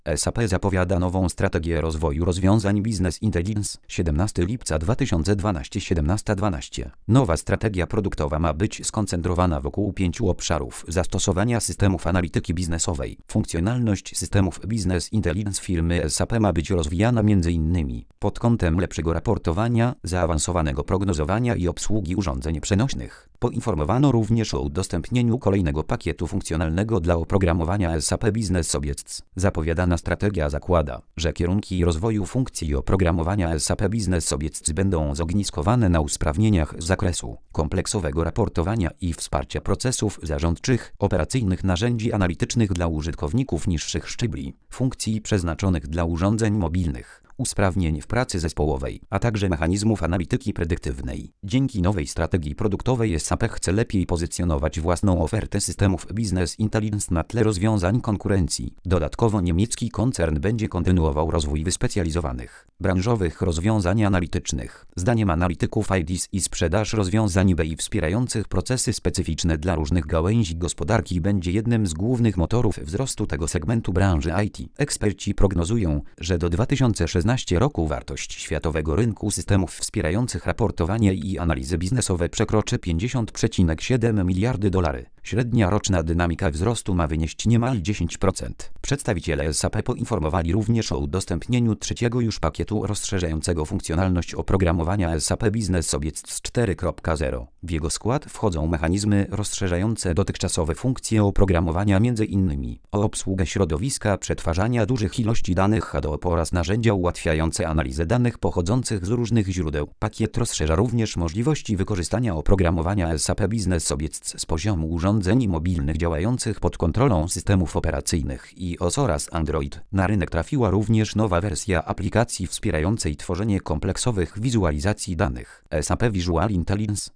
SAP zapowiada nową strategię rozwoju rozwiązań Business Intelligence. 17 lipca 2012 17:12. Nowa strategia produktowa ma być skoncentrowana wokół 5 obszarów zastosowania systemów analityki biznesowej. Funkcjonalność systemów Business Intelligence firmy SAP ma być rozwijana m.in. pod kątem lepszego raportowania, zaawansowanego prognozowania i obsługi urządzeń przenośnych. Poinformowano również o udostępnieniu kolejnego pakietu funkcjonalnego dla oprogramowania SAP Business Objects. Zapowiadana strategia zakłada, że kierunki rozwoju funkcji oprogramowania SAP Business Objects będą zogniskowane na usprawnieniach z zakresu kompleksowego raportowania i wsparcia procesów zarządczych, operacyjnych narzędzi analitycznych dla użytkowników niższych szczebli, funkcji przeznaczonych dla urządzeń mobilnych, usprawnień w pracy zespołowej, a także mechanizmów analityki predyktywnej. Dzięki nowej strategii produktowej SAP chce lepiej pozycjonować własną ofertę systemów Business Intelligence na tle rozwiązań konkurencji. Dodatkowo niemiecki koncern będzie kontynuował rozwój wyspecjalizowanych, branżowych rozwiązań analitycznych. Zdaniem analityków IDIS i sprzedaż rozwiązań BI wspierających procesy specyficzne dla różnych gałęzi gospodarki będzie jednym z głównych motorów wzrostu tego segmentu branży IT. Eksperci prognozują, że do 2016 roku wartość światowego rynku systemów wspierających raportowanie i analizy biznesowe przekroczy $50,7 miliardy. Średnia roczna dynamika wzrostu ma wynieść niemal 10%. Przedstawiciele SAP poinformowali również o udostępnieniu trzeciego już pakietu rozszerzającego funkcjonalność oprogramowania SAP Business Objects 4.0. W jego skład wchodzą mechanizmy rozszerzające dotychczasowe funkcje oprogramowania m.in. o obsługę środowiska przetwarzania dużych ilości danych HADOP oraz narzędzia ułatwiające analizę danych pochodzących z różnych źródeł. Pakiet rozszerza również możliwości wykorzystania oprogramowania SAP Business Objects z poziomu urządzeń mobilnych działających pod kontrolą systemów operacyjnych iOS oraz Android. Na rynek trafiła również nowa wersja aplikacji wspierającej tworzenie kompleksowych wizualizacji danych. SAP Visual Intelligence